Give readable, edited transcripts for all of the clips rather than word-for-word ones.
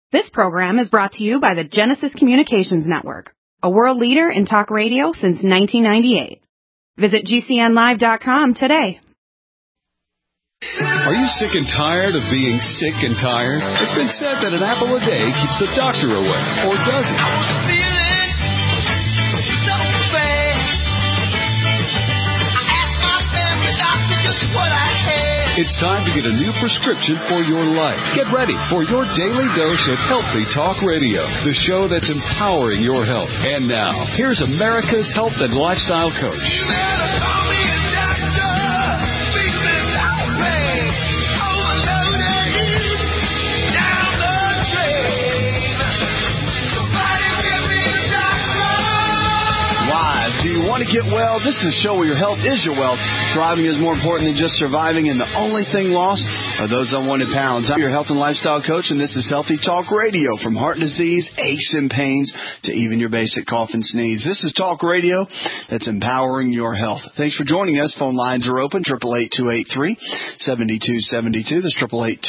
This program is brought to you by the Genesis Communications Network, a world leader in talk radio since 1998. Visit GCNlive.com today. Are you sick and tired of being sick and tired? It's been said that an apple a day keeps the doctor away, or does it? I was feeling so bad. I asked my family doctor just what I had. It's time to get a new prescription for your life. Get ready for your daily dose of Healthy Talk Radio, the show that's empowering your health. And now, here's America's health and lifestyle coach. Want to get well? This is a show where your health is your wealth. Thriving is more important than just surviving, and the only thing lost are those unwanted pounds. I'm your health and lifestyle coach, and this is Healthy Talk Radio. From heart disease, aches and pains, to even your basic cough and sneeze. This is Talk Radio that's empowering your health. Thanks for joining us. Phone lines are open, 888-283-7272. That's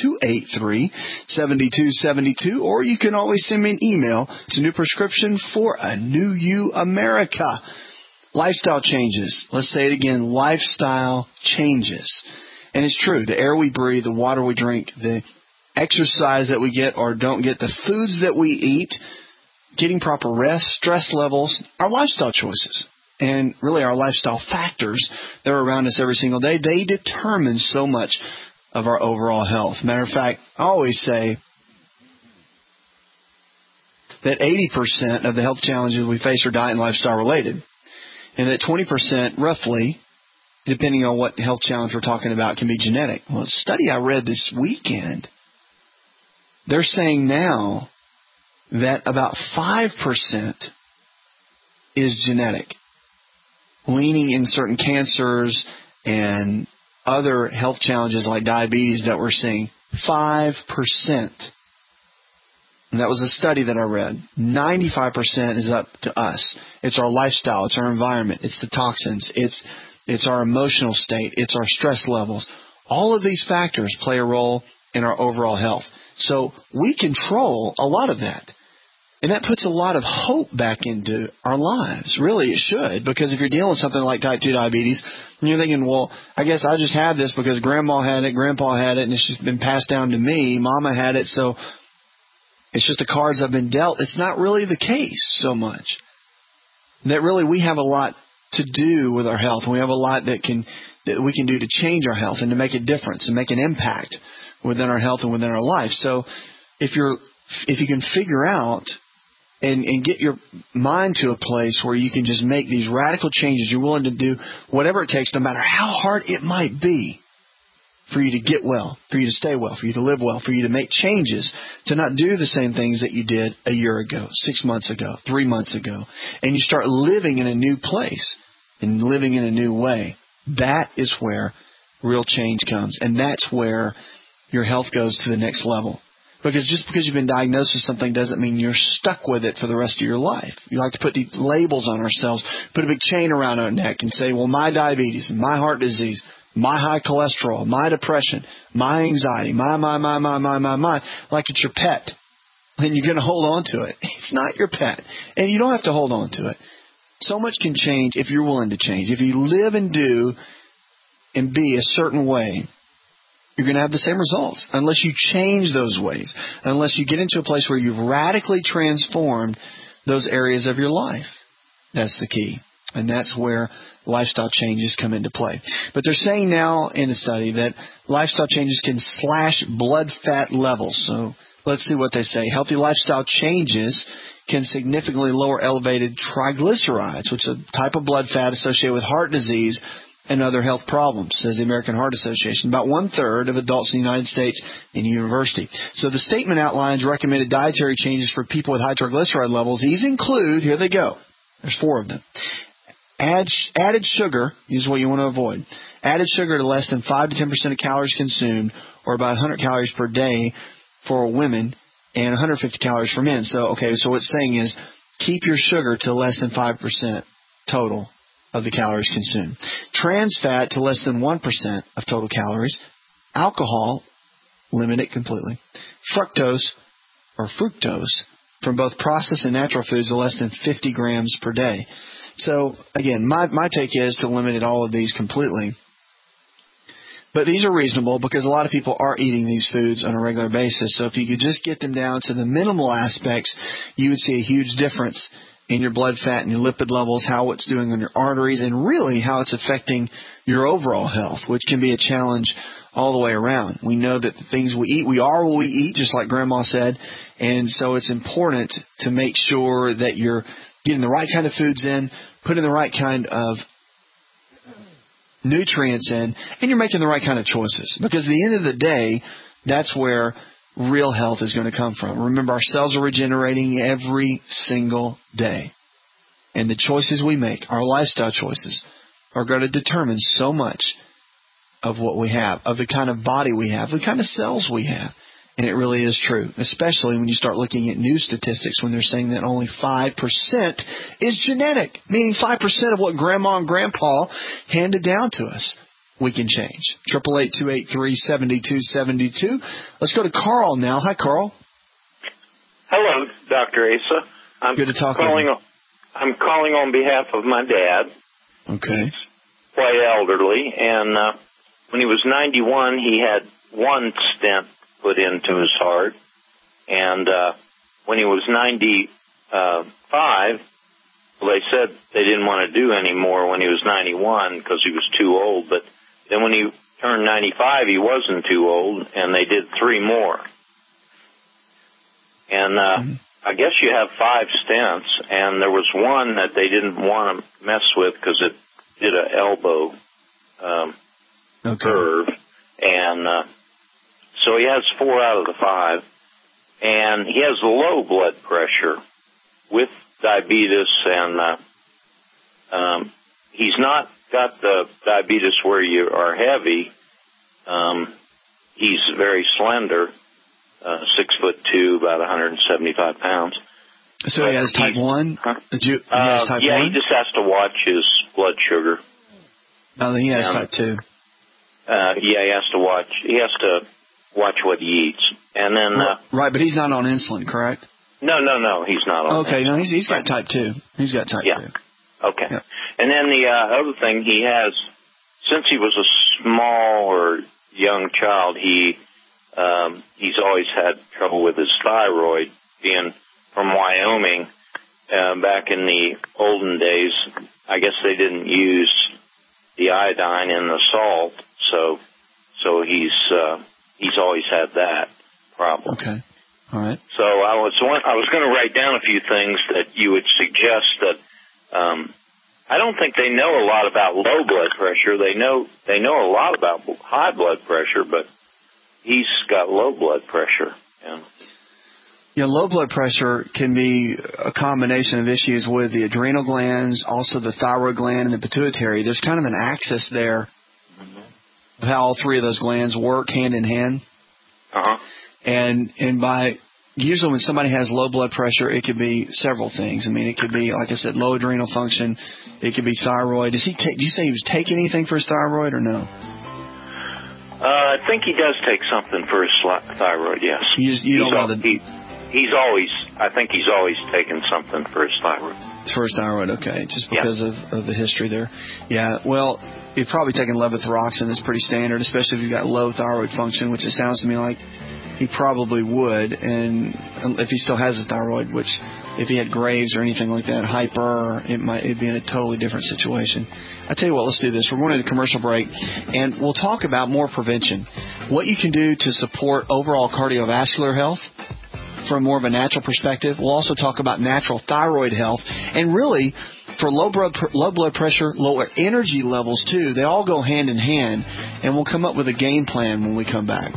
888-283-7272. Or you can always send me an email. It's a new prescription for a new you, America. Lifestyle changes. Let's say it again. Lifestyle changes. And it's true. The air we breathe, the water we drink, the exercise that we get or don't get, the foods that we eat, getting proper rest, stress levels, our lifestyle choices, and really our lifestyle factors that are around us every single day, they determine so much of our overall health. Matter of fact, I always say that 80% of the health challenges we face are diet and lifestyle related. And that 20%, roughly, depending on what health challenge we're talking about, can be genetic. Well, a study I read this weekend, they're saying now that about 5% is genetic, leaning in certain cancers and other health challenges like diabetes that we're seeing. 5%. And that was a study that I read. 95% is up to us. It's our lifestyle. It's our environment. It's the toxins. It's our emotional state. It's our stress levels. All of these factors play a role in our overall health. So we control a lot of that. And that puts a lot of hope back into our lives. Really, it should. Because if you're dealing with something like type 2 diabetes, and you're thinking, well, I guess I just have this because Grandma had it, Grandpa had it, and it's just been passed down to me. Mama had it, so it's just the cards I've been dealt. It's not really the case so much. That really we have a lot to do with our health. We have a lot that we can do to change our health and to make a difference and make an impact within our health and within our life. So if you can figure out and get your mind to a place where you can just make these radical changes, you're willing to do whatever it takes, no matter how hard it might be, for you to get well, for you to stay well, for you to live well, for you to make changes, to not do the same things that you did a year ago, 6 months ago, 3 months ago, and you start living in a new place and living in a new way. That is where real change comes, and that's where your health goes to the next level. Because just because you've been diagnosed with something doesn't mean you're stuck with it for the rest of your life. You like to put these labels on ourselves, put a big chain around our neck and say, well, my diabetes, my heart disease, my high cholesterol, my depression, my anxiety, my, like it's your pet. And you're going to hold on to it. It's not your pet. And you don't have to hold on to it. So much can change if you're willing to change. If you live and do and be a certain way, you're going to have the same results unless you change those ways, unless you get into a place where you've radically transformed those areas of your life. That's the key. And that's where lifestyle changes come into play. But they're saying now in the study that lifestyle changes can slash blood fat levels. So let's see what they say. Healthy lifestyle changes can significantly lower elevated triglycerides, which is a type of blood fat associated with heart disease and other health problems, says the American Heart Association. About 1/3 of adults in the United States in university. So the statement outlines recommended dietary changes for people with high triglyceride levels. These include, here they go, there's 4 of them. Added sugar is what you want to avoid. Added sugar to less than 5 to 10% of calories consumed, or about 100 calories per day for women and 150 calories for men. So what it's saying is keep your sugar to less than 5% total of the calories consumed. Trans fat to less than 1% of total calories. Alcohol, limit it completely. Fructose, or fructose from both processed and natural foods of less than 50 grams per day. So, again, my take is to limit all of these completely. But these are reasonable because a lot of people are eating these foods on a regular basis. So if you could just get them down to the minimal aspects, you would see a huge difference in your blood fat and your lipid levels, how it's doing on your arteries, and really how it's affecting your overall health, which can be a challenge all the way around. We know that the things we eat, we are what we eat, just like Grandma said, and so it's important to make sure that you're getting the right kind of foods in, putting the right kind of nutrients in, and you're making the right kind of choices. Because at the end of the day, that's where real health is going to come from. Remember, our cells are regenerating every single day. And the choices we make, our lifestyle choices, are going to determine so much of what we have, of the kind of body we have, the kind of cells we have. And it really is true, especially when you start looking at new statistics when they're saying that only 5% is genetic, meaning 5% of what Grandma and Grandpa handed down to us. We can change. 888-283-7272. Let's go to Carl now. Hi, Carl. Hello, Dr. Asa. Good to talk to you. I'm calling on behalf of my dad. Okay. He's quite elderly, and when he was 91, he had one stent put into his heart, and when he was 95, they said they didn't want to do any more when he was 91 because he was too old, but then when he turned 95, he wasn't too old, and they did 3 more. And I guess you have 5 stents, and there was one that they didn't want to mess with because it did an elbow curve, and so he has 4 out of the 5, and he has low blood pressure with diabetes, and he's not got the diabetes where you are heavy. He's very slender, 6'2", about 175 pounds. So he has type 1? Huh? He has type 1? He just has to watch his blood sugar. No, he has type 2. He has to watch. He has to watch what he eats, and then right, but he's not on insulin, correct? No, he's not on. Okay, no, he's got type 2. He's got type 2. Okay, and then the other thing he has, since he was a small or young child, he's always had trouble with his thyroid. Being from Wyoming, back in the olden days, I guess they didn't use the iodine in the salt, so he's always had that problem. Okay. All right. So I was going to write down a few things that you would suggest that I don't think they know a lot about low blood pressure. They know a lot about high blood pressure, but he's got low blood pressure. Yeah, low blood pressure can be a combination of issues with the adrenal glands, also the thyroid gland and the pituitary. There's kind of an axis there of how all 3 of those glands work hand in hand. And by usually when somebody has low blood pressure, it could be several things. I mean, it could be, like I said, low adrenal function. It could be thyroid. Did you say he was taking anything for his thyroid or no? I think he does take something for his thyroid. Yes. I think he's always taken something for his thyroid. For his thyroid, okay, just because of the history there. Yeah, well, you've probably taken levothyroxine. That's pretty standard, especially if you've got low thyroid function, which it sounds to me like he probably would. And if he still has his thyroid, which if he had Graves or anything like that, hyper, it'd be in a totally different situation. I tell you what, let's do this. We're going to a commercial break, and we'll talk about more prevention, what you can do to support overall cardiovascular health from more of a natural perspective. We'll also talk about natural thyroid health, and really for low blood pressure, lower energy levels too. They all go hand in hand, and we'll come up with a game plan when we come back.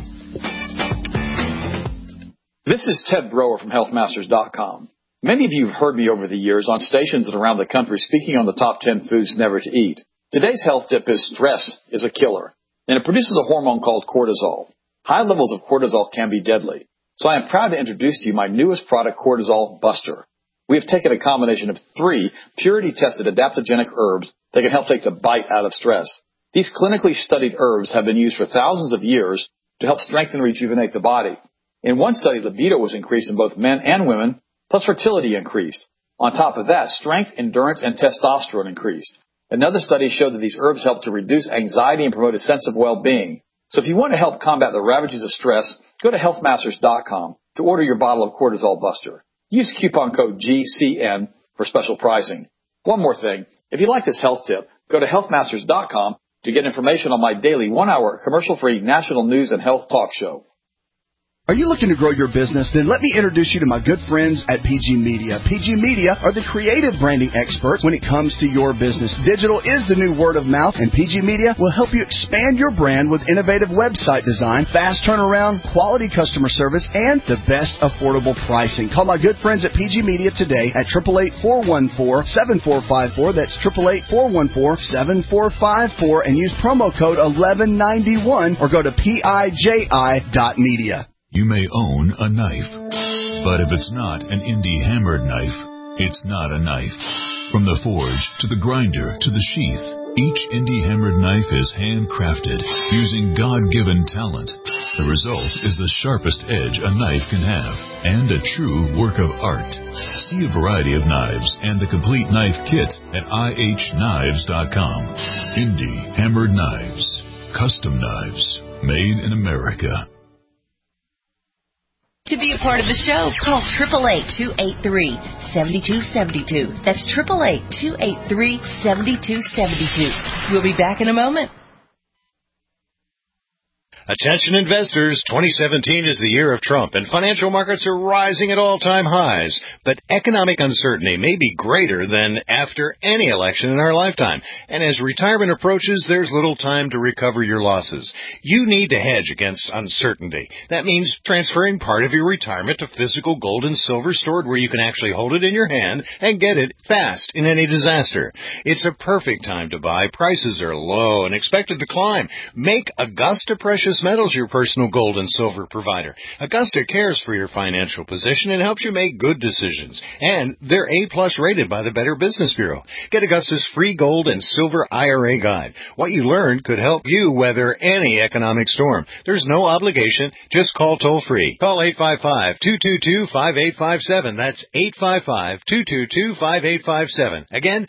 This is Ted Broer from HealthMasters.com. Many of you have heard me over the years on stations and around the country speaking on the top 10 foods never to eat. Today's health tip is stress is a killer, and it produces a hormone called cortisol. High levels of cortisol can be deadly. So I am proud to introduce to you my newest product, Cortisol Buster. We have taken a combination of 3 purity-tested adaptogenic herbs that can help take the bite out of stress. These clinically studied herbs have been used for thousands of years to help strengthen and rejuvenate the body. In one study, libido was increased in both men and women, plus fertility increased. On top of that, strength, endurance, and testosterone increased. Another study showed that these herbs help to reduce anxiety and promote a sense of well-being. So if you want to help combat the ravages of stress, go to healthmasters.com to order your bottle of Cortisol Buster. Use coupon code GCN for special pricing. One more thing. If you like this health tip, go to healthmasters.com to get information on my daily 1-hour commercial-free national news and health talk show. Are you looking to grow your business? Then let me introduce you to my good friends at PG Media. PG Media are the creative branding experts when it comes to your business. Digital is the new word of mouth, and PG Media will help you expand your brand with innovative website design, fast turnaround, quality customer service, and the best affordable pricing. Call my good friends at PG Media today at 888-414-7454. That's 888-414-7454, and use promo code 1191 or go to PIJI.media. You may own a knife, but if it's not an indie hammered knife, it's not a knife. From the forge to the grinder to the sheath, each indie hammered knife is handcrafted using God-given talent. The result is the sharpest edge a knife can have and a true work of art. See a variety of knives and the complete knife kit at IHKnives.com. Indie hammered knives, custom knives, made in America. To be a part of the show, call 888-283-7272. That's 888-283-7272. We'll be back in a moment. Attention investors, 2017 is the year of Trump, and financial markets are rising at all-time highs. But economic uncertainty may be greater than after any election in our lifetime. And as retirement approaches, there's little time to recover your losses. You need to hedge against uncertainty. That means transferring part of your retirement to physical gold and silver stored where you can actually hold it in your hand and get it fast in any disaster. It's a perfect time to buy. Prices are low and expected to climb. Make Augusta Precious Metals your personal gold and silver provider. Augusta cares for your financial position and helps you make good decisions. And they're A+ rated by the Better Business Bureau. Get Augusta's free gold and silver IRA guide. What you learned could help you weather any economic storm. There's no obligation. Just call toll-free. Call 855-222-5857. That's 855-222-5857. Again,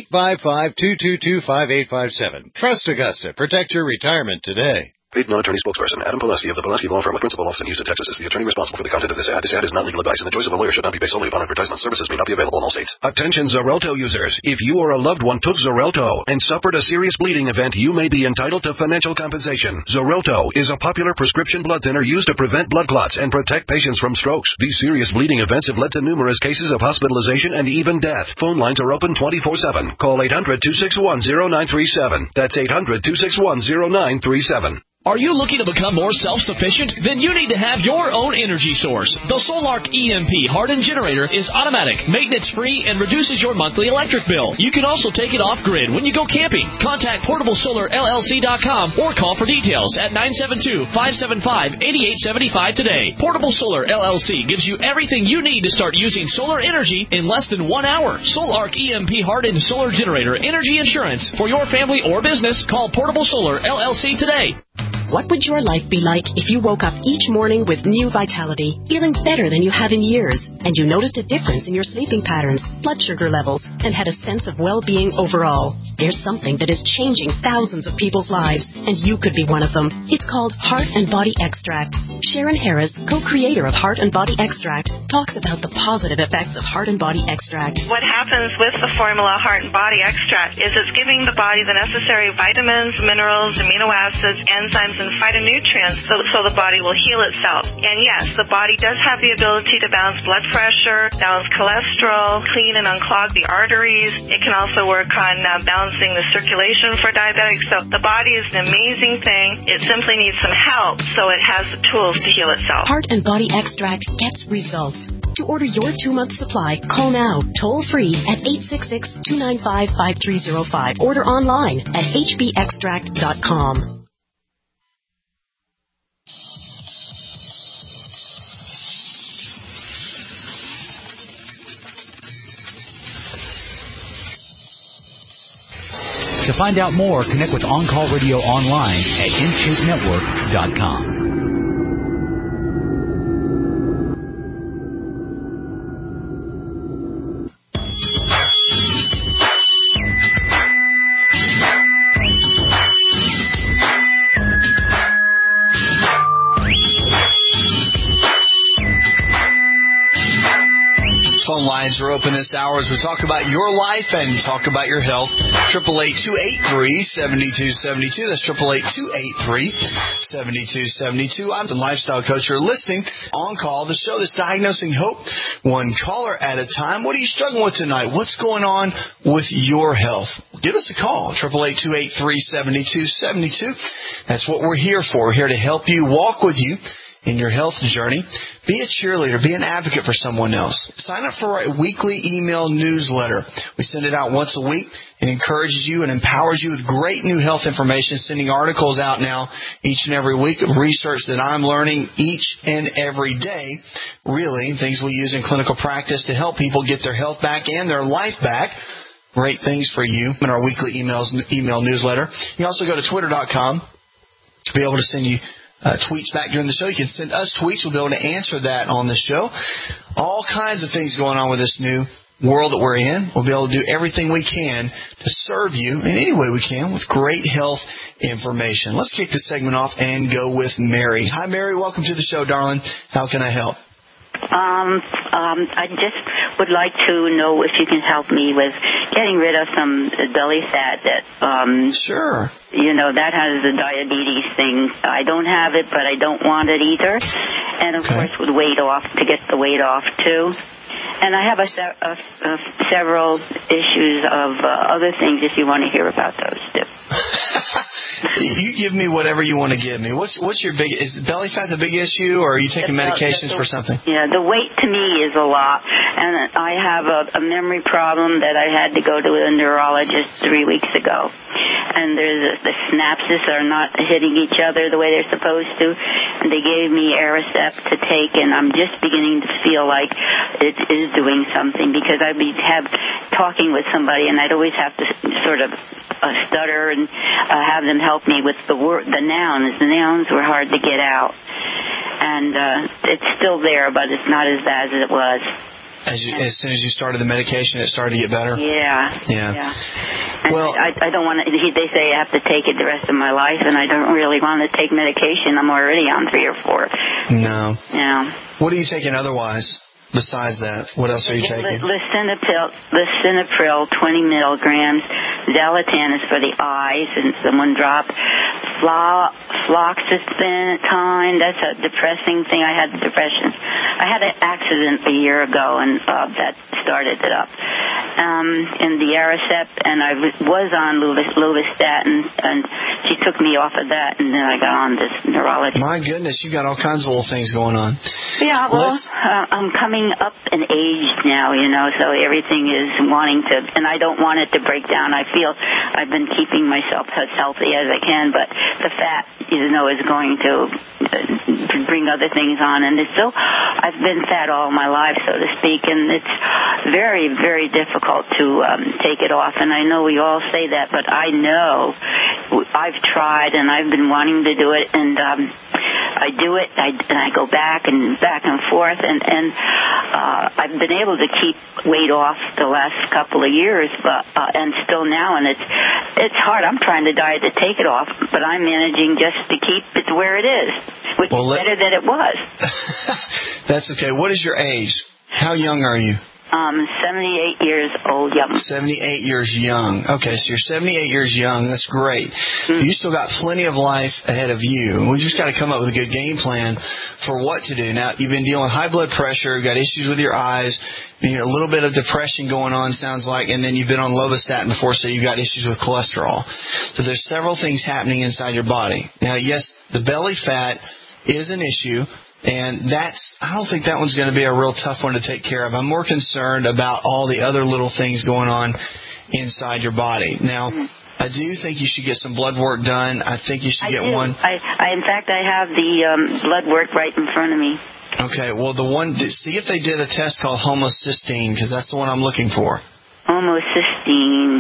855-222-5857. Trust Augusta. Protect your retirement today. Paid non-attorney spokesperson Adam Pulaski of the Pulaski Law Firm with principal office in Houston, Texas is the attorney responsible for the content of this ad. This ad is not legal advice, and the choice of a lawyer should not be based solely upon advertisement. Services may not be available in all states. Attention Xarelto users. If you or a loved one took Xarelto and suffered a serious bleeding event, you may be entitled to financial compensation. Xarelto is a popular prescription blood thinner used to prevent blood clots and protect patients from strokes. These serious bleeding events have led to numerous cases of hospitalization and even death. Phone lines are open 24/7. Call 800-261-0937. That's 800-261-0937. Are you looking to become more self-sufficient? Then you need to have your own energy source. The Solark EMP hardened generator is automatic, maintenance-free, and reduces your monthly electric bill. You can also take it off-grid when you go camping. Contact PortableSolarLLC.com or call for details at 972-575-8875 today. Portable Solar LLC gives you everything you need to start using solar energy in less than 1 hour. Solark EMP hardened solar generator energy insurance for your family or business. Call Portable Solar LLC today. What would your life be like if you woke up each morning with new vitality, feeling better than you have in years, and you noticed a difference in your sleeping patterns, blood sugar levels, and had a sense of well-being overall? There's something that is changing thousands of people's lives, and you could be one of them. It's called Heart and Body Extract. Sharon Harris, co-creator of Heart and Body Extract, talks about the positive effects of Heart and Body Extract. What happens with the formula Heart and Body Extract is it's giving the body the necessary vitamins, minerals, amino acids, enzymes, and phytonutrients so the body will heal itself. And yes, the body does have the ability to balance blood pressure, balance cholesterol, clean and unclog the arteries. It can also work on balancing the circulation for diabetics. So the body is an amazing thing. It simply needs some help so it has the tools to heal itself. Heart and Body Extract gets results. To order your 2-month supply, call now, toll-free at 866-295-5305. Order online at hbextract.com. To find out more, connect with On Call Radio online at InShapeNetwork.com. phone lines are open this hour as we talk about your life and talk about your health. 888-283-7272. That's 888-283-7272. I'm the lifestyle coach. You're listening On Call, the show that's diagnosing hope one caller at a time. What are you struggling with tonight? What's going on with your health? Give us a call. 888-283-7272. That's what we're here for. We're here to help you, walk with you in your health journey. Be a cheerleader. Be an advocate for someone else. Sign up for our weekly email newsletter. We send it out once a week. It encourages you and empowers you with great new health information, sending articles out now each and every week of research that I'm learning each and every day. Really, things we use in clinical practice to help people get their health back and their life back. Great things for you in our weekly email newsletter. You also go to twitter.com to be able to send you tweets back during the show. You can send us tweets. We'll be able to answer that on the show. All kinds of things going on with this new world that we're in. We'll be able to do everything we can to serve you in any way we can with great health information. Let's kick this segment off and go with Mary. Hi, Mary. Welcome to the show, darling. How can I help? I just would like to know if you can help me with getting rid of some belly fat that, sure. You know, that has the diabetes thing. I don't have it, but I don't want it either. And, of course, with weight off, to get the weight off, too. And I have several issues of other things if you want to hear about those, too. You give me whatever you want to give me. What's your big? Is belly fat the big issue, or are you taking medications for something? Yeah, the weight to me is a lot, and I have a memory problem that I had to go to a neurologist 3 weeks ago. And there's the synapses are not hitting each other the way they're supposed to, and they gave me Aricept to take, and I'm just beginning to feel like it is doing something because I'd be talking with somebody, and I'd always have to sort of stutter and have them help me with the nouns. The nouns were hard to get out. And it's still there, but it's not as bad as it was. As soon as you started the medication, it started to get better? Yeah. And well, I don't want to, they say I have to take it the rest of my life, and I don't really want to take medication. I'm already on 3 or 4. No. Yeah. What are you taking otherwise? Besides that, what else are you taking? Lisinopril, 20 milligrams. Zolotan is for the eyes, and someone dropped. Fluoxetine, that's a depressing thing. I had depression. I had an accident a year ago, and that started it up. And the Aricept, and I was on Lovastatin, and she took me off of that, and then I got on this neurology. My goodness, you got all kinds of little things going on. Yeah, well, I'm coming up in age now, you know, so everything is wanting to, and I don't want it to break down. I feel I've been keeping myself as healthy as I can, but the fat, you know, is going to bring other things on, and it's still, I've been fat all my life, so to speak, and it's very, very difficult to take it off, and I know we all say that, but I know I've tried, and I've been wanting to do it, and I do it, and I go back and forth, and I've been able to keep weight off the last couple of years, but and still now, and it's hard. I'm trying to diet to take it off, but I'm managing just to keep it where it is, which is better than it was. That's okay. What is your age? How young are you? 78 years old, young. 78 years young. Okay, so you're 78 years young. That's great. Mm-hmm. You still got plenty of life ahead of you. We just got to come up with a good game plan for what to do. Now, you've been dealing with high blood pressure, got issues with your eyes, a little bit of depression going on, sounds like, and then you've been on Lovastatin before, so you've got issues with cholesterol. So there's several things happening inside your body. Now, yes, the belly fat is an issue. And I don't think that one's going to be a real tough one to take care of. I'm more concerned about all the other little things going on inside your body. Now, I do think you should get some blood work done. I think you should get one. In fact, I have the blood work right in front of me. Okay, well, see if they did a test called homocysteine, because that's the one I'm looking for. Homocysteine.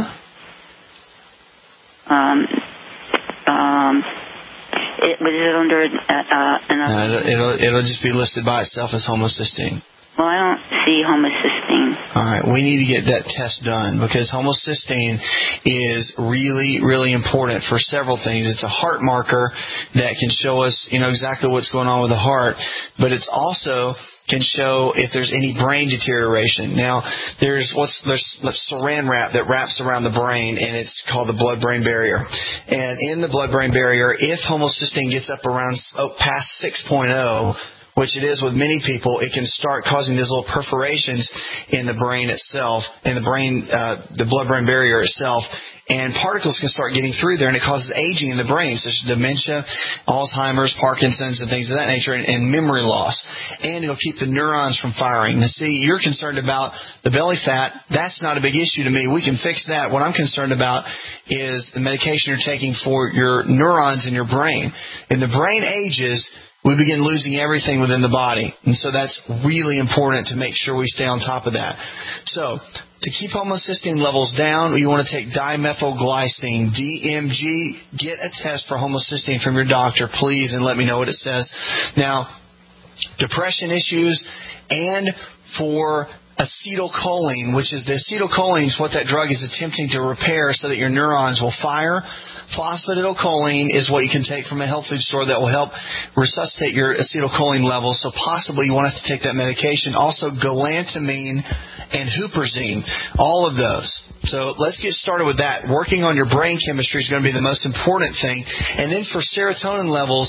Was it under another? It'll just be listed by itself as homocysteine. Well, I don't see homocysteine. All right, we need to get that test done because homocysteine is really, really important for several things. It's a heart marker that can show us, exactly what's going on with the heart, but it's also can show if there's any brain deterioration. Now, there's saran wrap that wraps around the brain, and it's called the blood-brain barrier. And in the blood-brain barrier, if homocysteine gets up around past 6.0, which it is with many people, it can start causing these little perforations in the brain itself, in the blood-brain barrier itself. And particles can start getting through there, and it causes aging in the brain, such as dementia, Alzheimer's, Parkinson's, and things of that nature, and memory loss. And it'll keep the neurons from firing. Now, see, you're concerned about the belly fat. That's not a big issue to me. We can fix that. What I'm concerned about is the medication you're taking for your neurons in your brain. And the brain ages, we begin losing everything within the body. And so that's really important to make sure we stay on top of that. So, to keep homocysteine levels down, you want to take dimethylglycine, DMG. Get a test for homocysteine from your doctor, please, and let me know what it says. Now, depression issues and for acetylcholine, which is the acetylcholine is what that drug is attempting to repair so that your neurons will fire. Phosphatidylcholine is what you can take from a health food store that will help resuscitate your acetylcholine levels. So possibly you want us to take that medication. Also, galantamine and huperzine, all of those. So let's get started with that. Working on your brain chemistry is going to be the most important thing. And then for serotonin levels,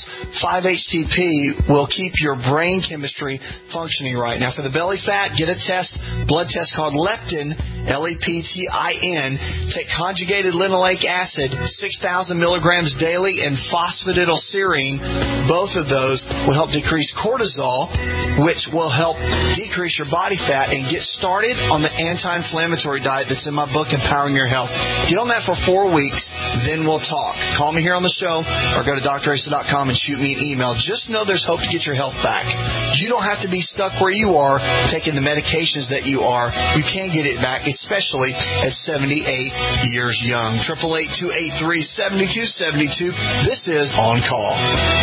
5-HTP will keep your brain chemistry functioning right. Now for the belly fat, get a test, blood test called leptin, Leptin. Take conjugated linoleic acid, 6,000 milligrams daily, and phosphatidylserine. Both of those will help decrease cortisol, which will help decrease your body fat, and get started on the anti-inflammatory diet that's in my book, Empowering Your Health. Get on that for 4 weeks, then we'll talk. Call me here on the show or go to drasa.com and shoot me an email. Just know there's hope to get your health back. You don't have to be stuck where you are taking the medications that you are. You can get it back, especially at 78 years young. 888-283-7272. This is On Call.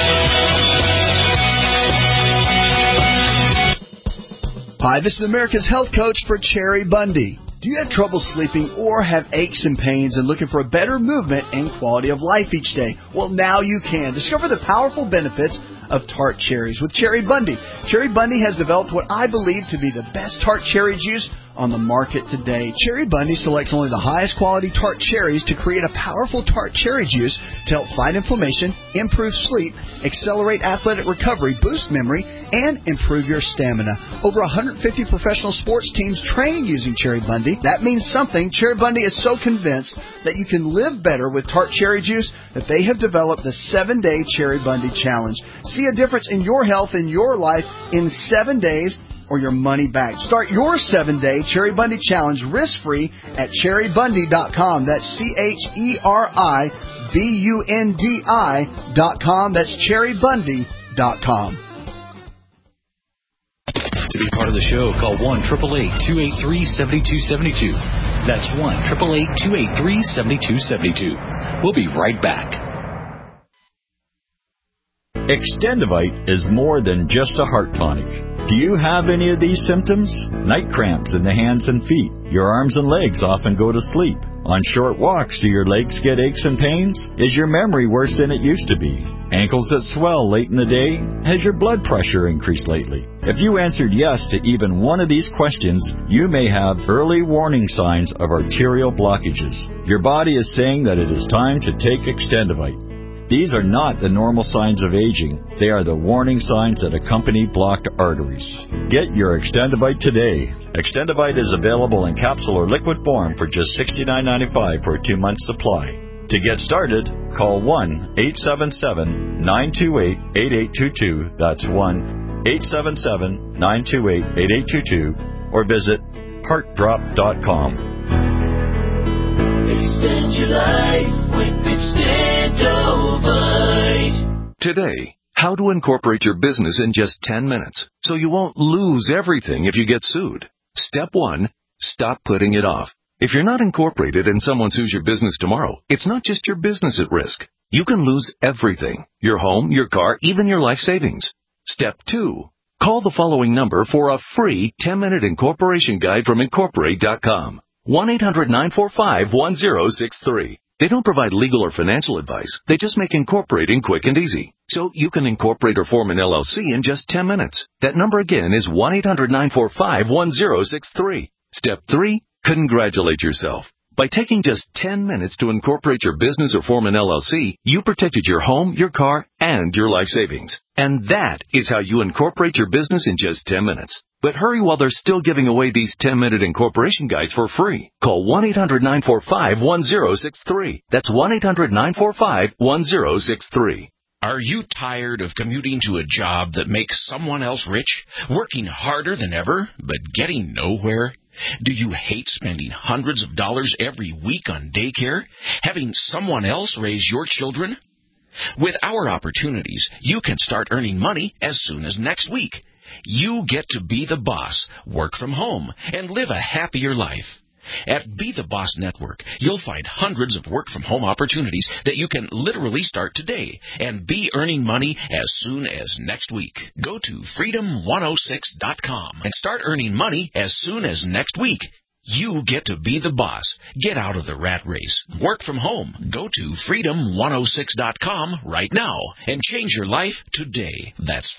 Hi, this is America's Health Coach for Cherry Bundy. Do you have trouble sleeping or have aches and pains and looking for a better movement and quality of life each day? Well, now you can. Discover the powerful benefits of tart cherries with Cherry Bundy. Cherry Bundy has developed what I believe to be the best tart cherry juice on the market today. Cherry Bundy selects only the highest quality tart cherries to create a powerful tart cherry juice to help fight inflammation, improve sleep, accelerate athletic recovery, boost memory, and improve your stamina. Over 150 professional sports teams train using Cherry Bundy. That means something. Cherry Bundy is so convinced that you can live better with tart cherry juice that they have developed the 7-Day Cherry Bundy Challenge. See a difference in your health and your life in 7 days or your money back. Start your 7-Day Cherry Bundy Challenge risk-free at cherrybundy.com. That's CHERIBUNDI.com. That's cherrybundy.com. To be part of the show, call 1-888-283-7272. That's 1-888-283-7272. We'll be right back. Extendivite is more than just a heart tonic. Do you have any of these symptoms? Night cramps in the hands and feet. Your arms and legs often go to sleep. On short walks, do your legs get aches and pains? Is your memory worse than it used to be? Ankles that swell late in the day? Has your blood pressure increased lately? If you answered yes to even one of these questions, you may have early warning signs of arterial blockages. Your body is saying that it is time to take Extendivite. These are not the normal signs of aging. They are the warning signs that accompany blocked arteries. Get your Extendivite today. Extendivite is available in capsule or liquid form for just $69.95 for a 2-month supply. To get started, call 1-877-928-8822. That's 1-877-928-8822. Or visit heartdrop.com. Extend your life with Extendivite. Today, how to incorporate your business in just 10 minutes so you won't lose everything if you get sued. Step 1, stop putting it off. If you're not incorporated and someone sues your business tomorrow, it's not just your business at risk. You can lose everything: your home, your car, even your life savings. Step 2, call the following number for a free 10-minute incorporation guide from Incorporate.com. 1-800-945-1063. They don't provide legal or financial advice. They just make incorporating quick and easy. So you can incorporate or form an LLC in just 10 minutes. That number again is 1-800-945-1063. Step 3, congratulate yourself. By taking just 10 minutes to incorporate your business or form an LLC, you protected your home, your car, and your life savings. And that is how you incorporate your business in just 10 minutes. But hurry while they're still giving away these 10-minute incorporation guides for free. Call 1-800-945-1063. That's 1-800-945-1063. Are you tired of commuting to a job that makes someone else rich, working harder than ever, but getting nowhere? Do you hate spending hundreds of dollars every week on daycare, having someone else raise your children? With our opportunities, you can start earning money as soon as next week. You get to be the boss, work from home, and live a happier life. At Be the Boss Network, you'll find hundreds of work-from-home opportunities that you can literally start today and be earning money as soon as next week. Go to freedom106.com and start earning money as soon as next week. You get to be the boss. Get out of the rat race. Work from home. Go to freedom106.com right now and change your life today. That's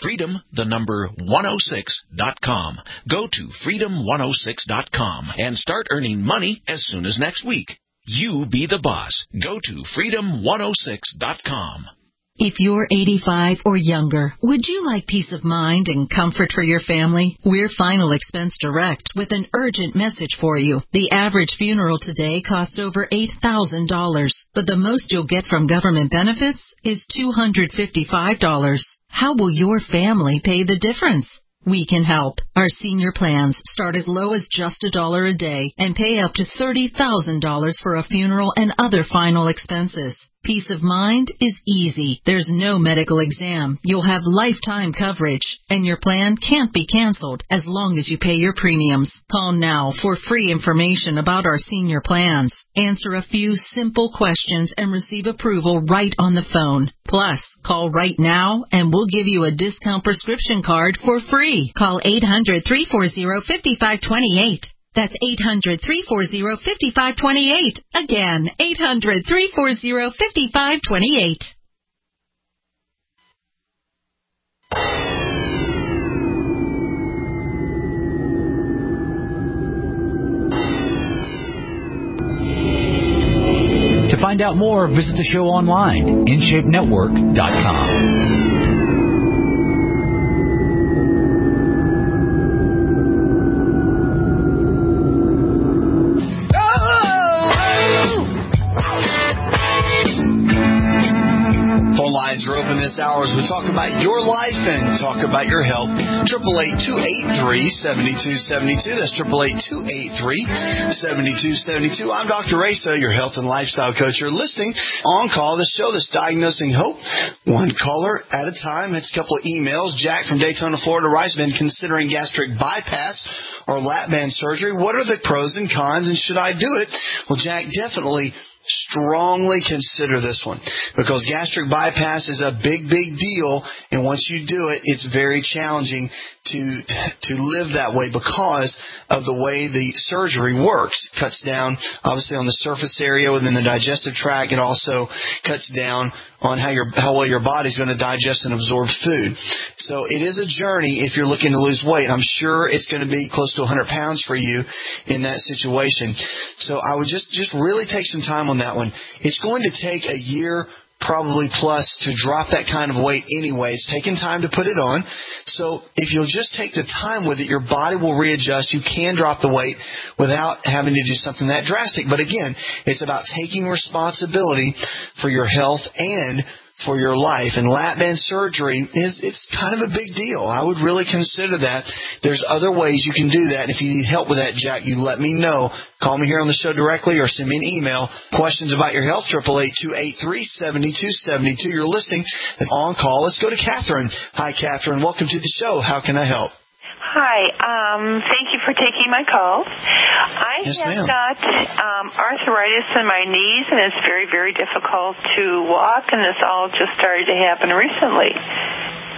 freedom106.com. Go to freedom106.com and start earning money as soon as next week. You be the boss. Go to freedom106.com. If you're 85 or younger, would you like peace of mind and comfort for your family? We're Final Expense Direct with an urgent message for you. The average funeral today costs over $8,000, but the most you'll get from government benefits is $255. How will your family pay the difference? We can help. Our senior plans start as low as just $1 a day and pay up to $30,000 for a funeral and other final expenses. Peace of mind is easy. There's no medical exam. You'll have lifetime coverage, and your plan can't be canceled as long as you pay your premiums. Call now for free information about our senior plans. Answer a few simple questions and receive approval right on the phone. Plus, call right now and we'll give you a discount prescription card for free. Call 800-340-5528. That's 800-340-5528. Again, 800-340-5528. To find out more, visit the show online, InShapeNetwork.com. Lines are open this hour as we talk about your life and talk about your health. 888-283-7272. That's 888-283-7272. I'm Dr. Raisa, your health and lifestyle coach. You're listening on call, the show that's diagnosing hope, one caller at a time. It's a couple of emails. Jack from Daytona, Florida writes, been considering gastric bypass or lap band surgery. What are the pros and cons, and should I do it? Well, Jack, definitely strongly consider this one, because gastric bypass is a big deal, and once you do it, it's very challenging to live that way because of the way the surgery works. Cuts down obviously on the surface area within the digestive tract. It also cuts down on how well your body's going to digest and absorb food. So it is a journey if you're looking to lose weight. I'm sure it's going to be close to 100 pounds for you in that situation. So I would just really take some time on that one. It's going to take a year probably plus to drop that kind of weight anyway. It's taking time to put it on. So if you'll just take the time with it, your body will readjust. You can drop the weight without having to do something that drastic. But again, it's about taking responsibility for your health and for your life. And lap band surgery it's kind of a big deal. I would really consider that. There's other ways you can do that. If you need help with that, Jack, you let me know. Call me here on the show directly or send me an email. Questions about your health, 888-283-7272. You're listening on call. Let's go to Catherine. Hi, Catherine. Welcome to the show. How can I help? Hi. Thank you for taking my call. I have got arthritis in my knees, and it's very, very difficult to walk, and this all just started to happen recently.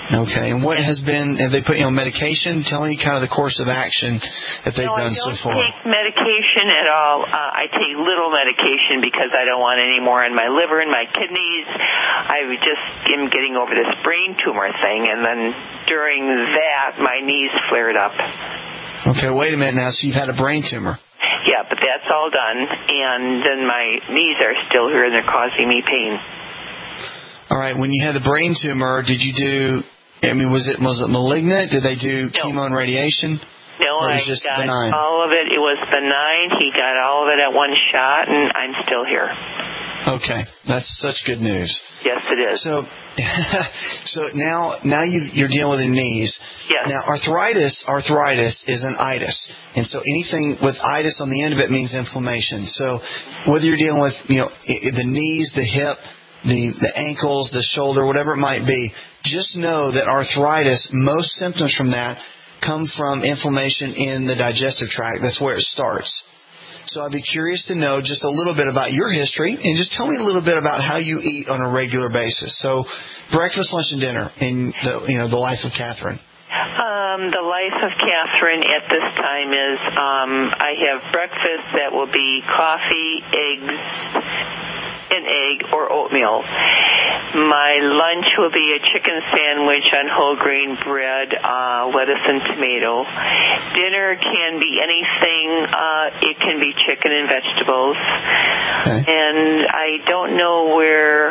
Okay, and what have they put you on medication? Tell me kind of the course of action that they've done so far. I don't take medication at all. I take little medication because I don't want any more in my liver and my kidneys. I just am getting over this brain tumor thing, and then during that, my knees flared up. Okay, wait a minute now. So you've had a brain tumor. Yeah, but that's all done, and then my knees are still here, and they're causing me pain. All right, when you had the brain tumor, did you do... was it malignant? Did they do chemo and radiation? No, or I was it just got benign? all of it. It was benign. He got all of it at one shot, and I'm still here. Okay, that's such good news. Yes, it is. So now you're dealing with the knees. Yes. Now, arthritis is an itis, and so anything with itis on the end of it means inflammation. So whether you're dealing with the knees, the hip, the ankles, the shoulder, whatever it might be, just know that arthritis, most symptoms from that come from inflammation in the digestive tract. That's where it starts. So I'd be curious to know just a little bit about your history, and just tell me a little bit about how you eat on a regular basis. So breakfast, lunch, and dinner in the life of Catherine. The life of Catherine at this time is I have breakfast that will be coffee, eggs, an egg, or oatmeal. My lunch will be a chicken sandwich on whole grain bread, lettuce and tomato. Dinner can be anything. It can be chicken and vegetables. Okay. And I don't know where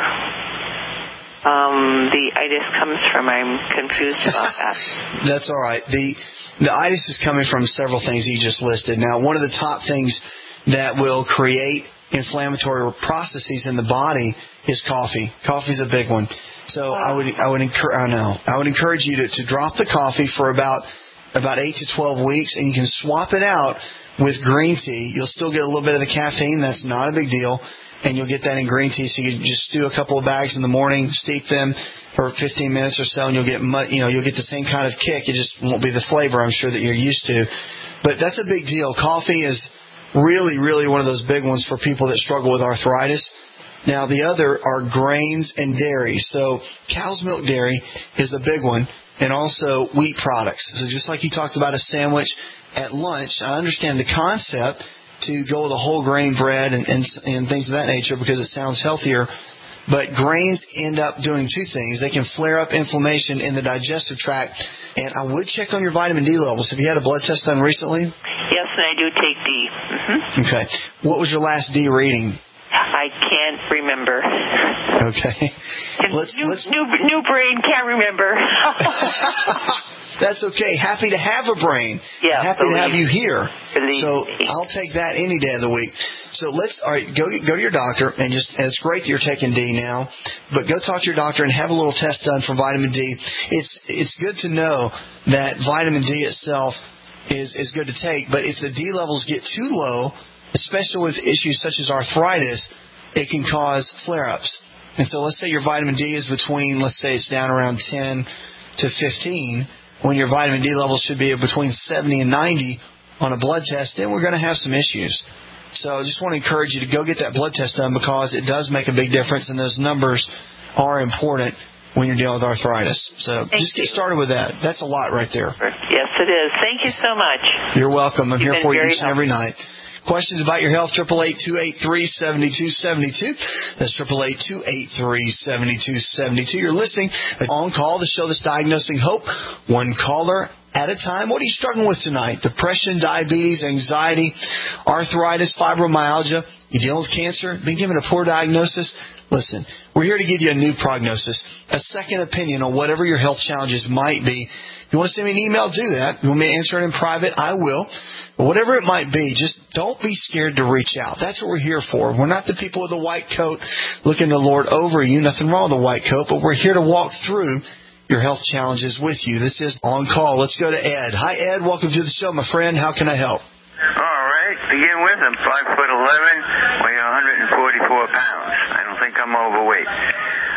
the itis comes from. I'm confused about that. That's all right. The itis is coming from several things you just listed. Now, one of the top things that will create inflammatory processes in the body is coffee. Coffee's a big one. So I would encourage you to drop the coffee for about 8 to 12 weeks, and you can swap it out with green tea. You'll still get a little bit of the caffeine. That's not a big deal. And you'll get that in green tea. So you just stew a couple of bags in the morning, steep them for 15 minutes or so, and you'll get the same kind of kick. It just won't be the flavor, I'm sure, that you're used to. But that's a big deal. Coffee is really, really one of those big ones for people that struggle with arthritis. Now, the other are grains and dairy. So cow's milk dairy is a big one, and also wheat products. So just like you talked about a sandwich at lunch, I understand the concept to go with a whole grain bread and things of that nature because it sounds healthier. But grains end up doing two things. They can flare up inflammation in the digestive tract. And I would check on your vitamin D levels. Have you had a blood test done recently? Yes, and I do take D. Mm-hmm. Okay. What was your last D reading? I can't remember. Okay. New brain, can't remember. That's okay. Happy to have a brain. Yeah, happy to have you here. So me. I'll take that any day of the week. So go to your doctor, and it's great that you're taking D now, but go talk to your doctor and have a little test done for vitamin D. It's good to know that vitamin D itself is good to take, but if the D levels get too low, especially with issues such as arthritis, it can cause flare-ups. And so let's say your vitamin D is let's say it's down around 10 to 15, when your vitamin D levels should be between 70 and 90 on a blood test, then we're going to have some issues. So I just want to encourage you to go get that blood test done because it does make a big difference, and those numbers are important when you're dealing with arthritis. So just get started with that. That's a lot right there. Yes, it is. Thank you so much. You're welcome. I'm here for you each and every night. Questions about your health, 888-283-7272. That's 888-283-7272. You're listening On Call, the show that's diagnosing hope, one caller at a time. What are you struggling with tonight? Depression, diabetes, anxiety, arthritis, fibromyalgia. You dealing with cancer? Been given a poor diagnosis? Listen, we're here to give you a new prognosis, a second opinion on whatever your health challenges might be. If you want to send me an email, do that. You want me to answer it in private? I will. But whatever it might be, just don't be scared to reach out. That's what we're here for. We're not the people with the white coat looking to lord over you. Nothing wrong with the white coat, but we're here to walk through your health challenges with you. This is On Call. Let's go to Ed. Hi, Ed. Welcome to the show, my friend. How can I help? All right. To begin with, I'm 5'11", weigh 144 pounds. I don't think I'm overweight.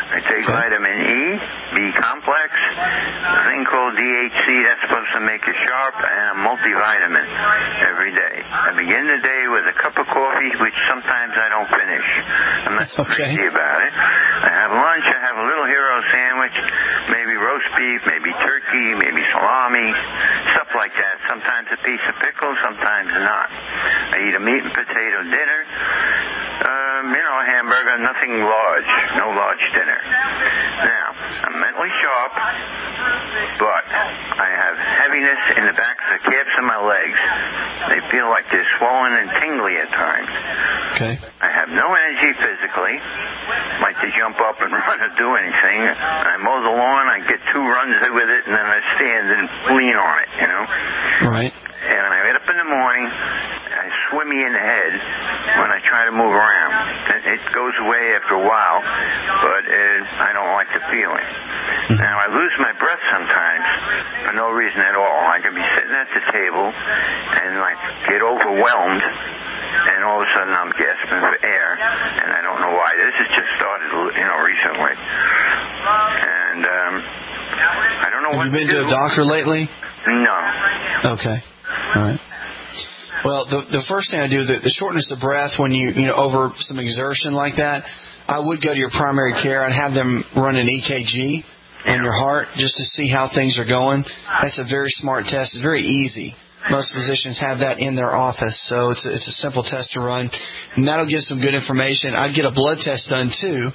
I take vitamin E, B complex, a thing called DHC that's supposed to make you sharp, and a multivitamin every day. I begin the day with a cup of coffee, which sometimes I don't finish. I'm not crazy about it. I have lunch. I have a little hero sandwich, maybe roast beef, maybe turkey, maybe salami, stuff like that. Sometimes a piece of pickle, sometimes not. I eat a meat and potato dinner. A hamburger, nothing large, no large dinner. Now, I'm mentally sharp, but I have heaviness in the back of the calves of my legs. They feel like they're swollen and tingly at times. Okay. I have no energy physically, like to jump up and run or do anything. I mow the lawn, I get 2 runs with it, and then I stand and lean on it, Right. And I get up in the morning, I swim me in the head when I try to move around. It goes away after a while, but I don't like the feeling. Now, I lose my breath sometimes for no reason at all. I can be sitting at the table and get overwhelmed, and all of a sudden I'm gasping for air, and I don't know why. This has just started, recently. And I don't know what to do. Have you been to a doctor lately? No. Okay. All right. Well, the first thing I do, the shortness of breath when you over some exertion like that, I would go to your primary care and have them run an EKG on your heart just to see how things are going. That's a very smart test. It's very easy. Most physicians have that in their office, so it's a simple test to run, and that'll give some good information. I'd get a blood test done too.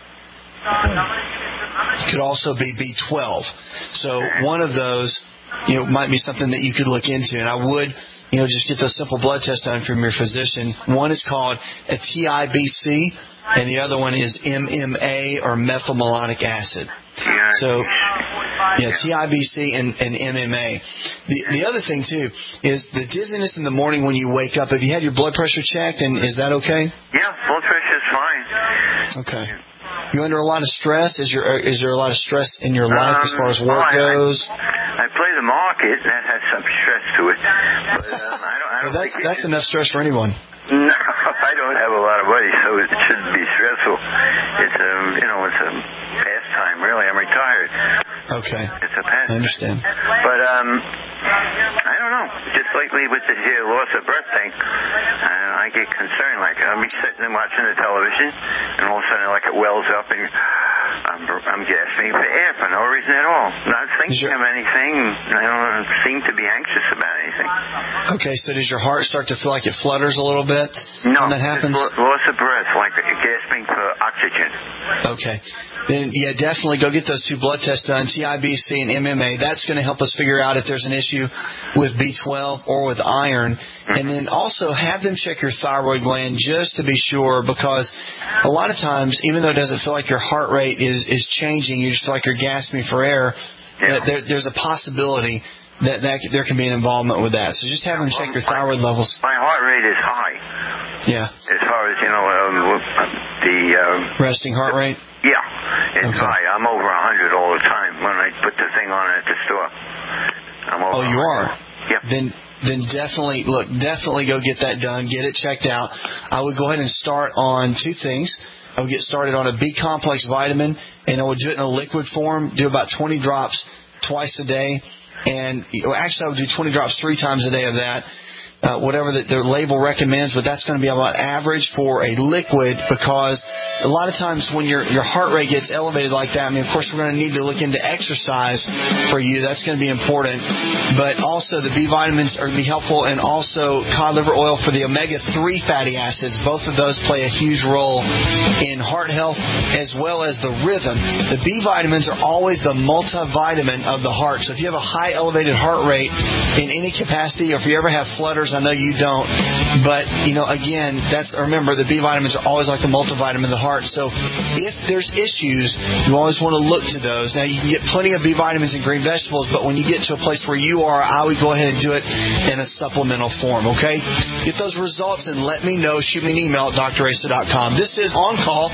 It could also be B12. So one of those, might be something that you could look into, and I would, just get those simple blood tests done from your physician. One is called a TIBC, and the other one is MMA, or methylmalonic acid. So, TIBC and MMA. The other thing, too, is the dizziness in the morning when you wake up. Have you had your blood pressure checked, and is that okay? Yeah, blood pressure's fine. Okay. You under a lot of stress? Is there a lot of stress in your life as far as work goes? I play the market, and that has some stress to it. But I don't that's enough stress for anyone. No, I don't have a lot of money, so it shouldn't be stressful. It's it's a pastime, really. I'm retired. Okay. It's a pastime. I understand. But I don't know. Just lately with the loss of breath thing, I get concerned. Like I'll be sitting and watching the television, and all of a sudden, it wells up, and I'm gasping for air for no reason at all. Not thinking of anything. I don't seem to be anxious about anything. Okay, so does your heart start to feel like it flutters a little bit? No, when that happens? Loss of breath, like gasping for oxygen. Okay. Then, definitely go get those 2 blood tests done, TIBC and MMA. That's going to help us figure out if there's an issue with B12 or with iron. And then also have them check your thyroid gland just to be sure, because a lot of times, even though it doesn't feel like your heart rate is changing, you just feel like you're gasping for air, there's a possibility that there can be an involvement with that. So just have them check your thyroid levels. My heart rate is high. Yeah. As far as, the... resting heart rate? Yeah. It's high. I'm over 100 all the time when I put the thing on at the store. I'm over 100. You are? Yeah. Then definitely go get that done. Get it checked out. I would go ahead and start on 2 things. I would get started on a B complex vitamin, and I would do it in a liquid form, do about 20 drops twice a day. And actually, I would do 20 drops 3 times a day of that, whatever their label recommends, but that's going to be about average for a liquid, because a lot of times when your heart rate gets elevated like that, of course, we're going to need to look into exercise for you. That's going to be important. But also the B vitamins are going to be helpful, and also cod liver oil for the omega-3 fatty acids. Both of those play a huge role in heart health as well as the rhythm. The B vitamins are always the multivitamin of the heart. So if you have a high elevated heart rate in any capacity, or if you ever have flutters, I know you don't, but again, remember, the B vitamins are always like the multivitamin of the heart. So if there's issues, you always want to look to those. Now, you can get plenty of B vitamins in green vegetables, but when you get to a place where you are, I would go ahead and do it in a supplemental form, okay? Get those results and let me know. Shoot me an email at drasa.com. This is On Call,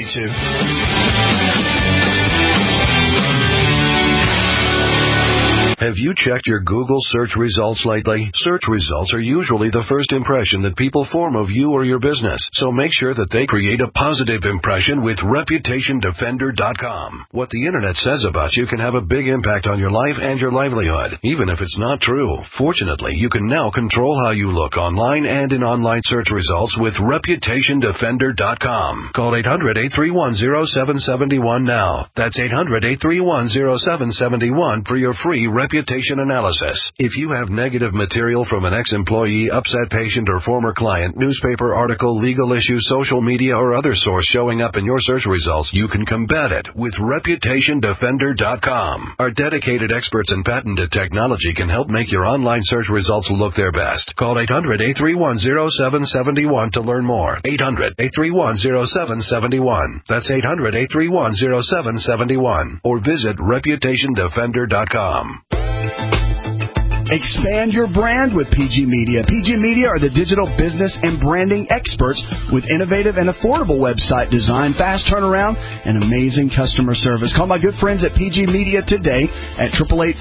888-283-7272. Have you checked your Google search results lately? Search results are usually the first impression that people form of you or your business, so make sure that they create a positive impression with ReputationDefender.com. What the Internet says about you can have a big impact on your life and your livelihood, even if it's not true. Fortunately, you can now control how you look online and in online search results with ReputationDefender.com. Call 800-831-0771 now. That's 800-831-0771 for your free reputation analysis. If you have negative material from an ex-employee, upset patient, or former client, newspaper article, legal issue, social media, or other source showing up in your search results, you can combat it with ReputationDefender.com. Our dedicated experts in patented technology can help make your online search results look their best. Call 800-831-0771 to learn more. 800-831-0771. That's 800-831-0771. Or visit ReputationDefender.com. Expand your brand with PG Media. PG Media are the digital business and branding experts with innovative and affordable website design, fast turnaround, and amazing customer service. Call my good friends at PG Media today at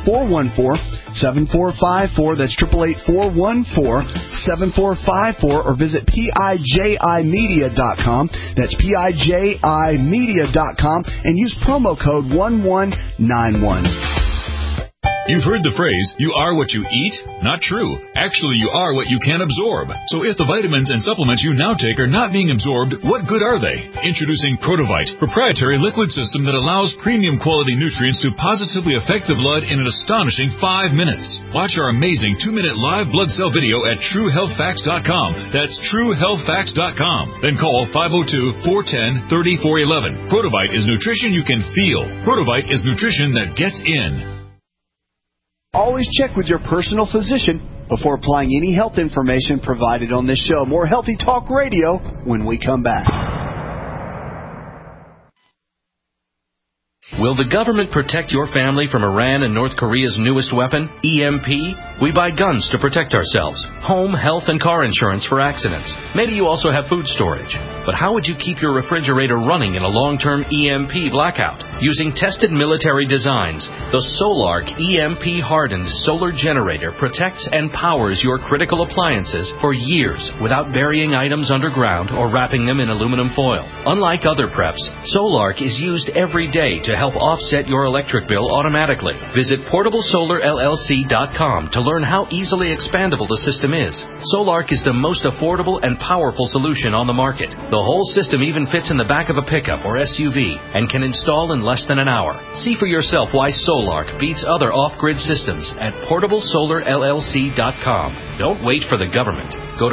888-414-7454. That's 888-414-7454. Or visit PIJImedia.com. That's PIJImedia.com. And use promo code 1191. You've heard the phrase, you are what you eat? Not true. Actually, you are what you can absorb. So if the vitamins and supplements you now take are not being absorbed, what good are they? Introducing Protovite, proprietary liquid system that allows premium quality nutrients to positively affect the blood in an astonishing 5 minutes. Watch our amazing 2-minute live blood cell video at TrueHealthFacts.com. That's TrueHealthFacts.com. Then call 502-410-3411. Protovite is nutrition you can feel. Protovite is nutrition that gets in. Always check with your personal physician before applying any health information provided on this show. More Healthy Talk Radio when we come back. Will the government protect your family from Iran and North Korea's newest weapon, EMP? We buy guns to protect ourselves, home, health, and car insurance for accidents. Maybe you also have food storage. But how would you keep your refrigerator running in a long-term EMP blackout? Using tested military designs, the Solark EMP-hardened solar generator protects and powers your critical appliances for years without burying items underground or wrapping them in aluminum foil. Unlike other preps, Solark is used every day to help offset your electric bill automatically. Visit PortableSolarLLC.com to learn how easily expandable the system is. Solark is the most affordable and powerful solution on the market. The whole system even fits in the back of a pickup or SUV and can install in less than an hour. See for yourself why Solark beats other off-grid systems at PortableSolarLLC.com. Don't wait for the government. Go to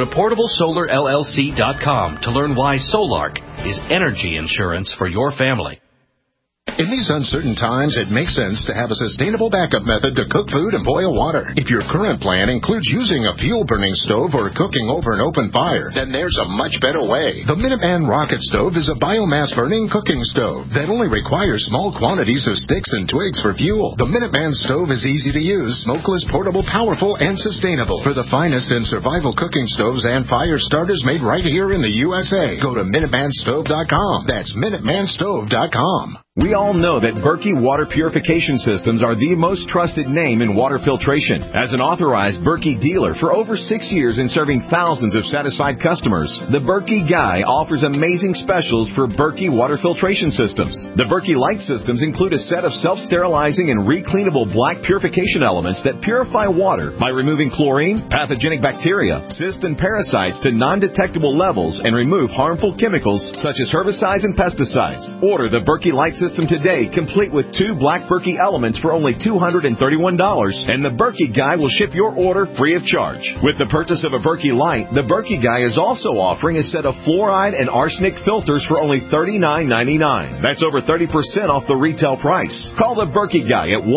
PortableSolarLLC.com to learn why Solark is energy insurance for your family. In these uncertain times, it makes sense to have a sustainable backup method to cook food and boil water. If your current plan includes using a fuel-burning stove or cooking over an open fire, then there's a much better way. The Minuteman Rocket Stove is a biomass-burning cooking stove that only requires small quantities of sticks and twigs for fuel. The Minuteman Stove is easy to use, smokeless, portable, powerful, and sustainable. For the finest in survival cooking stoves and fire starters made right here in the USA, go to MinutemanStove.com. That's MinutemanStove.com. We all know that Berkey Water Purification Systems are the most trusted name in water filtration. As an authorized Berkey dealer for over 6 years and serving thousands of satisfied customers, the Berkey Guy offers amazing specials for Berkey Water Filtration Systems. The Berkey Light Systems include a set of self-sterilizing and recleanable black purification elements that purify water by removing chlorine, pathogenic bacteria, cysts, and parasites to non-detectable levels and remove harmful chemicals such as herbicides and pesticides. Order the Berkey Light System today, complete with 2 black Berkey elements for only $231, and the Berkey Guy will ship your order free of charge. With the purchase of a Berkey Light, the Berkey Guy is also offering a set of fluoride and arsenic filters for only $39.99. That's over 30% off the retail price. Call the Berkey Guy at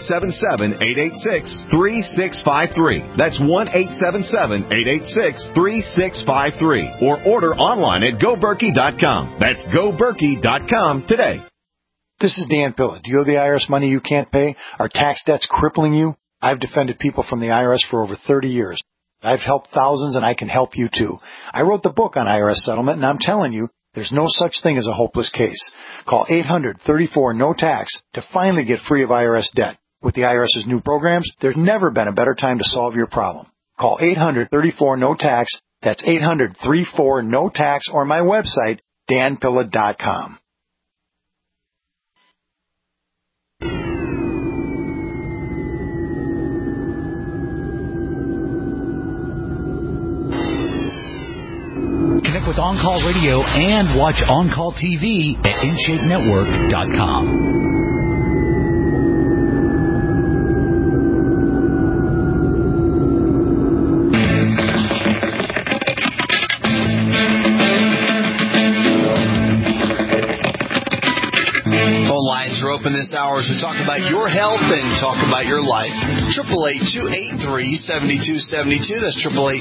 1-877-886-3653. That's 1-877-886-3653. Or order online at GoBerkey.com. That's GoBerkey.com today. This is Dan Pilla. Do you owe the IRS money you can't pay? Are tax debts crippling you? I've defended people from the IRS for over 30 years. I've helped thousands, and I can help you too. I wrote the book on IRS settlement, and I'm telling you, there's no such thing as a hopeless case. Call 800-34-NO-TAX to finally get free of IRS debt. With the IRS's new programs, there's never been a better time to solve your problem. Call 800-34-NO-TAX. That's 800-34-NO-TAX, or my website, danpilla.com. Connect with On Call Radio and watch On Call TV at InShapeNetwork.com. Open this hour as we talk about your health and talk about your life. 888-283-7272. That's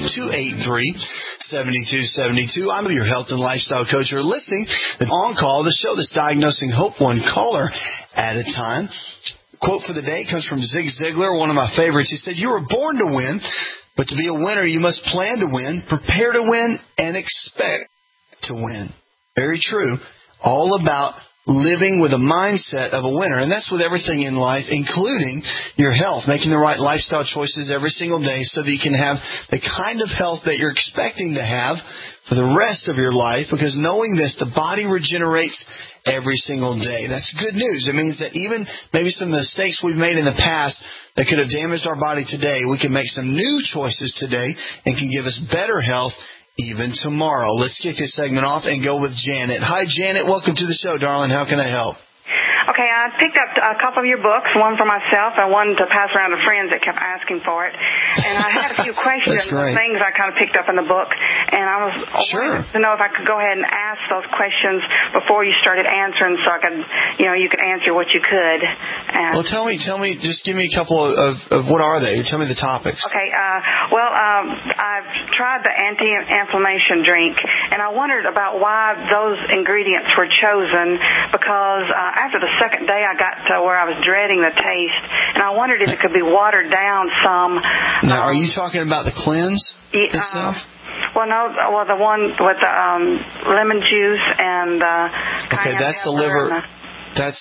888-283-7272. I'm your health and lifestyle coach. You're listening to On Call, the show that's diagnosing hope one caller at a time. Quote for the day comes from Zig Ziglar, one of my favorites. He said, "You were born to win, but to be a winner, you must plan to win, prepare to win, and expect to win." Very true. All about living with a mindset of a winner. And that's with everything in life, including your health, making the right lifestyle choices every single day so that you can have the kind of health that you're expecting to have for the rest of your life, because knowing this, the body regenerates every single day. That's good news. It means that even maybe some of the mistakes we've made in the past that could have damaged our body today, we can make some new choices today and can give us better health even tomorrow. Let's kick this segment off and go with Janet. Hi, Janet. Welcome to the show, darling. How can I help? Okay, I picked up a couple of your books, one for myself and one to pass around to friends that kept asking for it. And I had a few questions and things I kind of picked up in the book. And I was wanting to know if I could go ahead and ask those questions before you started answering so I could, you could answer what you could. Well, tell me, just give me a couple of what are they? Tell me the topics. Okay, I've tried the anti-inflammation drink, and I wondered about why those ingredients were chosen, because after the second day I got to where I was dreading the taste, and I wondered if it could be watered down some. Now, are you talking about the cleanse itself? The one with the lemon juice and that's the liver. That's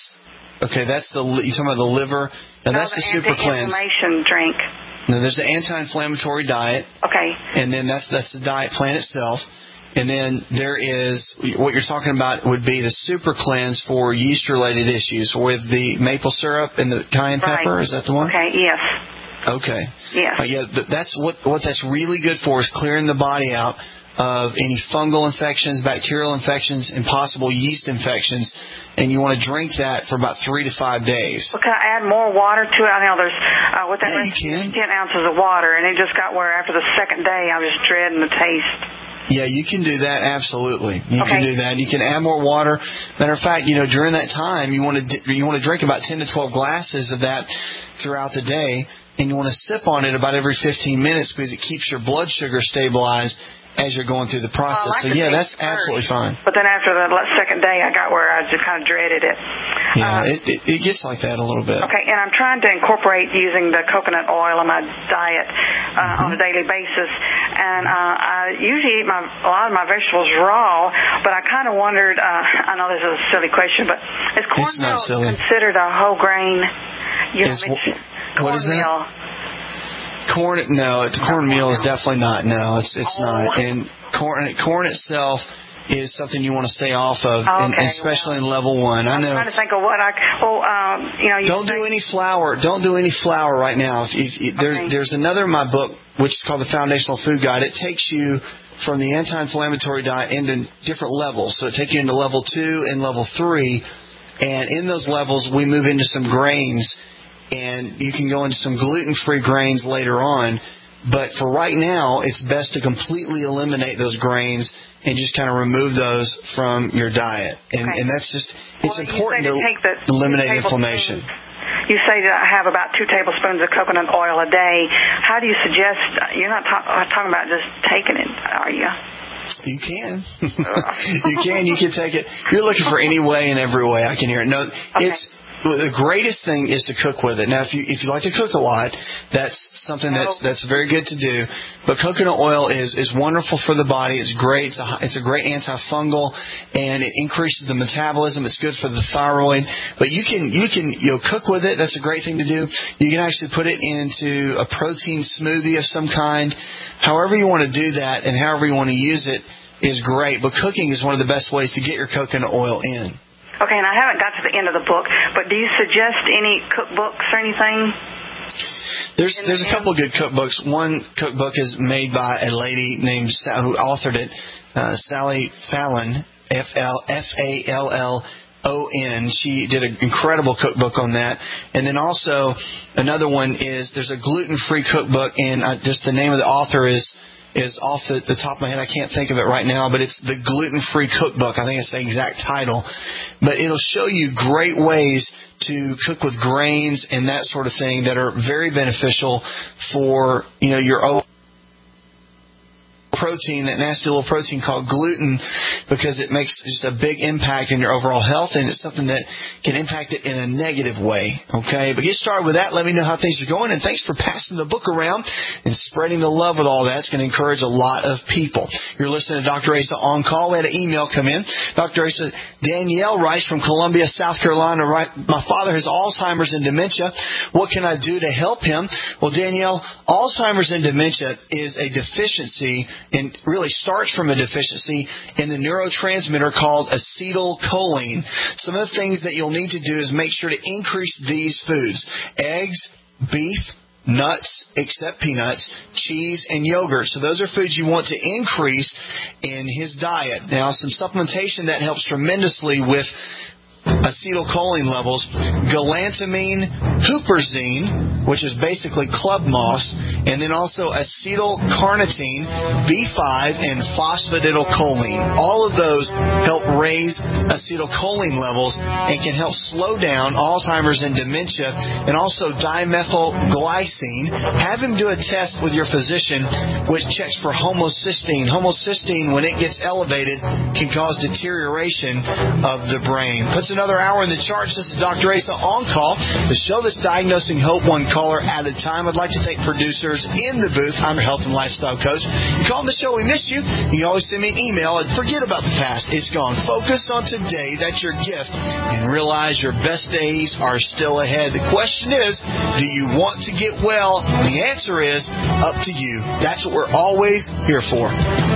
you talking about the liver, and that's the super cleanse. Anti-inflammation drink. Now, there's the anti-inflammatory diet. Okay. And then that's the diet plan itself. And then there is, what you're talking about would be the super cleanse for yeast-related issues with the maple syrup and the cayenne pepper. Is that the one? Okay, yes. Okay. Yes. That's what that's really good for, is clearing the body out of any fungal infections, bacterial infections, and possible yeast infections. And you want to drink that for about 3 to 5 days. Well, can I add more water to it? I know there's, with that you can. 10 ounces of water, and it just got where after the second day I was dreading the taste. Yeah, you can do that, absolutely. You can do that. You can add more water. Matter of fact, during that time, you want to drink about 10 to 12 glasses of that throughout the day, and you want to sip on it about every 15 minutes because it keeps your blood sugar stabilized as you're going through the process. That's absolutely fine. But then after the second day, I got where I just kind of dreaded it. Yeah, it gets like that a little bit. Okay, and I'm trying to incorporate using the coconut oil in my diet on a daily basis. And I usually eat a lot of my vegetables raw, but I kind of wondered, I know this is a silly question, but is cornmeal considered a whole grain? What is that? Cornmeal is definitely not. No, it's not. And corn itself is something you want to stay off of, and especially in level 1. I know. I'm trying to think of what don't do any flour. Don't do any flour right now. There's another in my book which is called the Foundational Food Guide. It takes you from the anti-inflammatory diet into different levels. So it takes you into level 2 and level 3, and in those levels we move into some grains. And you can go into some gluten-free grains later on. But for right now, it's best to completely eliminate those grains and just kind of remove those from your diet. And that's just, it's important to eliminate inflammation. You say to have about 2 tablespoons of coconut oil a day. How do you suggest, you're not talking about just taking it, are you? You can. You can take it. You're looking for any way and every way. I can hear it. No, the greatest thing is to cook with it. Now, if you like to cook a lot, that's something that's very good to do. But coconut oil is wonderful for the body. It's great. It's a great antifungal, and it increases the metabolism. It's good for the thyroid. But you can cook with it. That's a great thing to do. You can actually put it into a protein smoothie of some kind. However you want to do that, and however you want to use it is great. But cooking is one of the best ways to get your coconut oil in. Okay, and I haven't got to the end of the book, but do you suggest any cookbooks or anything? There's a couple of good cookbooks. One cookbook is made by a lady named who authored it, Sally Fallon, Fallon. She did an incredible cookbook on that. And then also another one is there's a gluten-free cookbook, and just the name of the author is off the top of my head. I can't think of it right now, but it's the Gluten-Free Cookbook. I think it's the exact title. But it'll show you great ways to cook with grains and that sort of thing that are very beneficial for, your own protein, that nasty little protein called gluten, because it makes just a big impact in your overall health, and it's something that can impact it in a negative way. Okay, but get started with that. Let me know how things are going, and thanks for passing the book around and spreading the love with all that. It's going to encourage a lot of people. You're listening to Dr. Asa On Call. We had an email come in. Dr. Asa, Danielle writes from Columbia, South Carolina. My father has Alzheimer's and dementia. What can I do to help him? Well, Danielle, Alzheimer's and dementia is a deficiency, and really starts from a deficiency in the neurotransmitter called acetylcholine. Some of the things that you'll need to do is make sure to increase these foods: eggs, beef, nuts, except peanuts, cheese, and yogurt. So those are foods you want to increase in his diet. Now, some supplementation that helps tremendously with acetylcholine levels: galantamine, huperzine, which is basically club moss, and then also acetylcarnitine, B5, and phosphatidylcholine. All of those help raise acetylcholine levels and can help slow down Alzheimer's and dementia, and also dimethylglycine. Have him do a test with your physician which checks for homocysteine. Homocysteine, when it gets elevated, can cause deterioration of the brain. Puts another hour in the charts. This is Dr. Asa On Call, the show that's diagnosing hope one caller at a time. I'd like to take producers in the booth. I'm your health and lifestyle coach. You call the show, we miss you. You can always send me an email and forget about the past. It's gone. Focus on today. That's your gift. And realize your best days are still ahead. The question is, do you want to get well? The answer is up to you. That's what we're always here for.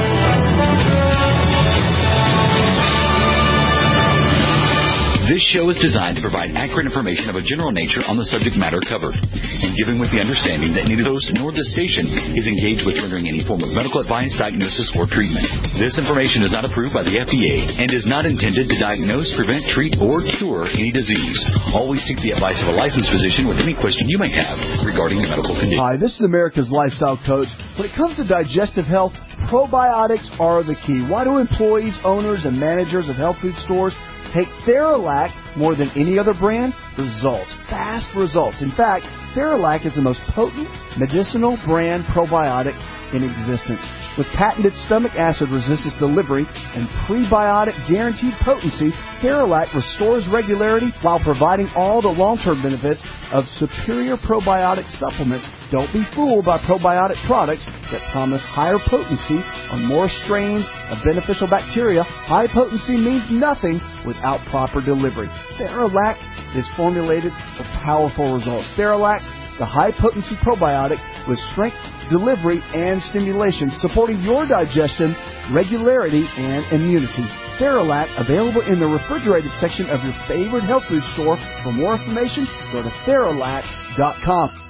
This show is designed to provide accurate information of a general nature on the subject matter covered, and given with the understanding that neither the host nor the station is engaged with rendering any form of medical advice, diagnosis, or treatment. This information is not approved by the FDA and is not intended to diagnose, prevent, treat, or cure any disease. Always seek the advice of a licensed physician with any question you may have regarding a medical condition. Hi, this is America's Lifestyle Coach. When it comes to digestive health, probiotics are the key. Why do employees, owners, and managers of health food stores take Theralac more than any other brand? Results. Fast results. In fact, Theralac is the most potent medicinal brand probiotic in existence. With patented stomach acid resistance delivery and prebiotic guaranteed potency, Theralac restores regularity while providing all the long-term benefits of superior probiotic supplements. Don't be fooled by probiotic products that promise higher potency on more strains of beneficial bacteria. High potency means nothing without proper delivery. Theralac is formulated for powerful results. Theralac, the high-potency probiotic with strength, delivery, and stimulation, supporting your digestion, regularity, and immunity. Theralac, available in the refrigerated section of your favorite health food store. For more information, go to Theralac.com.